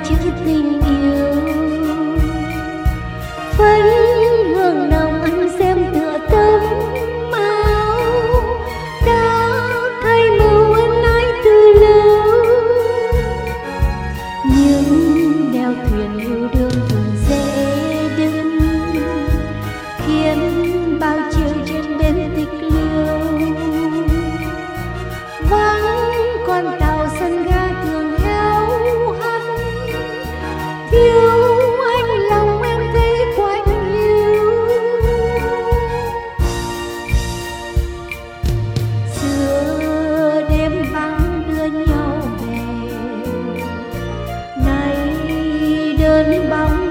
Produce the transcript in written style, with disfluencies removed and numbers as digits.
chữ tình yêu. Phấn hương nồng anh xem tựa tấm áo đã thay màu ân ái từ lâu. Những đeo thuyền yêu đương thường dễ đứng, khiến bao chiều trên bên tịch liêu. Vắng con tàu sân ga thường héo hắt, thiếu anh lòng em thấy quạnh hiu. Xưa đêm vắng đưa nhau về, nay đơn bóng